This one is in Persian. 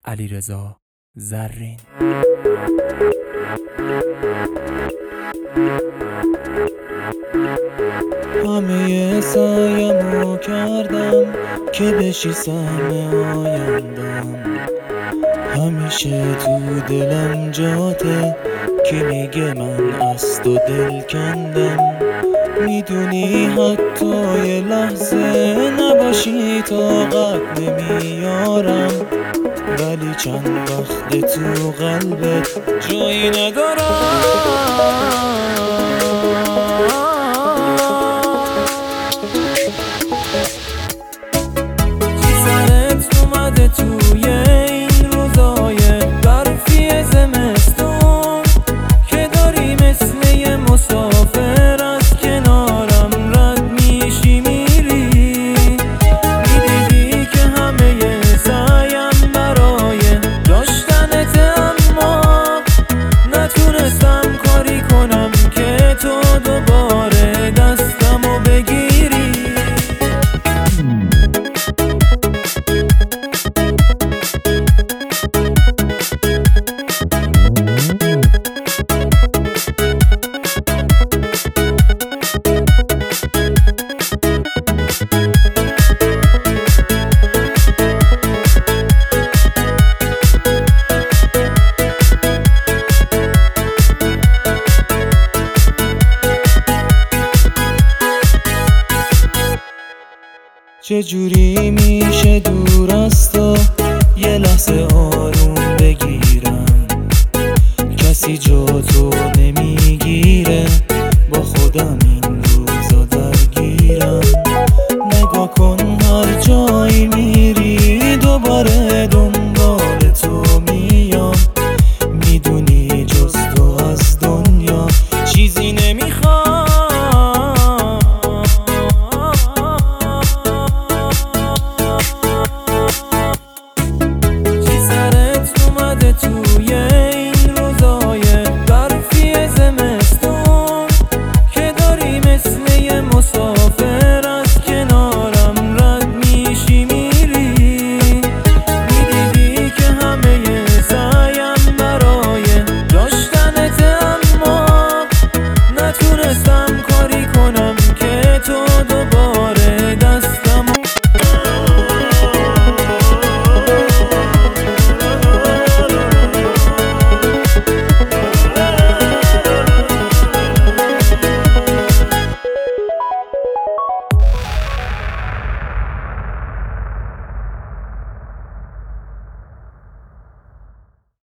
علیرضا زرین. همه سعیمو کردم که بشی سهم آیندم، همیشه تو دلم جاته که میگه من از تو دل کندم. میدونی حتی یه لحظه نباشی طاقت نمیارم، ولی چند وقت تو قلبت جایی ندارم. چی سرت اومده توی این روزای برفی زمستون که داری مثل یه مسافر از کنارم رد میشی میری؟ میدیدی که همه سعیم برای داشتنت، اما نتونستم کاری کنم که تو دوباره دستمو بگیری. چجوری میشه دور از تو یه لحظه آروم